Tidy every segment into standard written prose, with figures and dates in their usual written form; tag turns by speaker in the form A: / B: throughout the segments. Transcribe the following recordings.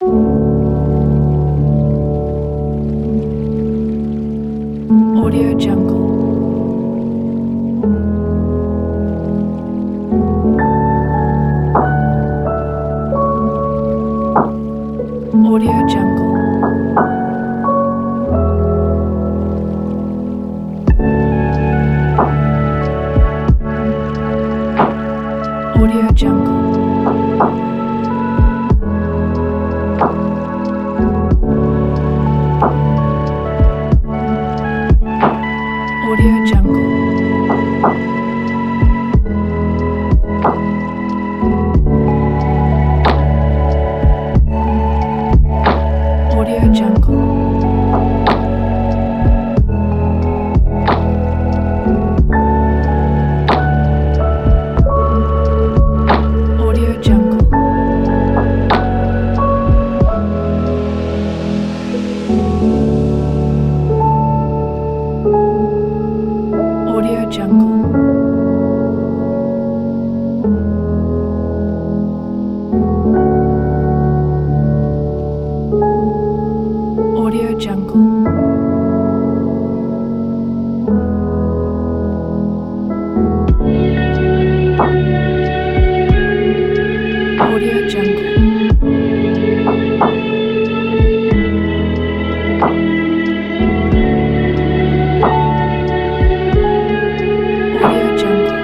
A: Audio Jungle. Audio Jungle. Audio Jungle. Audio Jungle. Audio Jungle. Audio Jungle. Audio Jungle. Audio Jungle. Audio Jungle. Audio Jungle.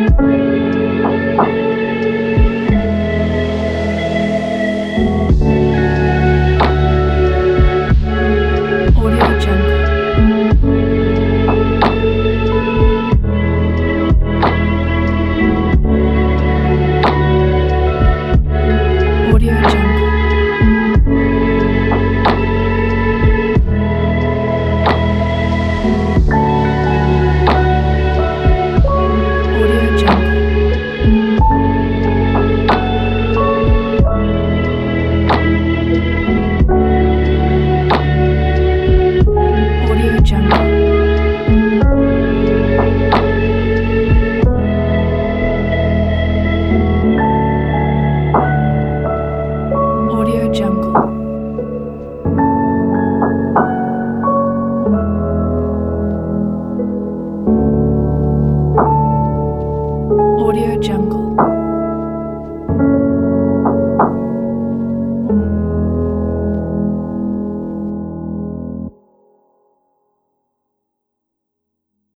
A: Audio Jungle. Audio Jungle. Audio Jungle. Audio Jungle. Audio Jungle. Audio Jungle.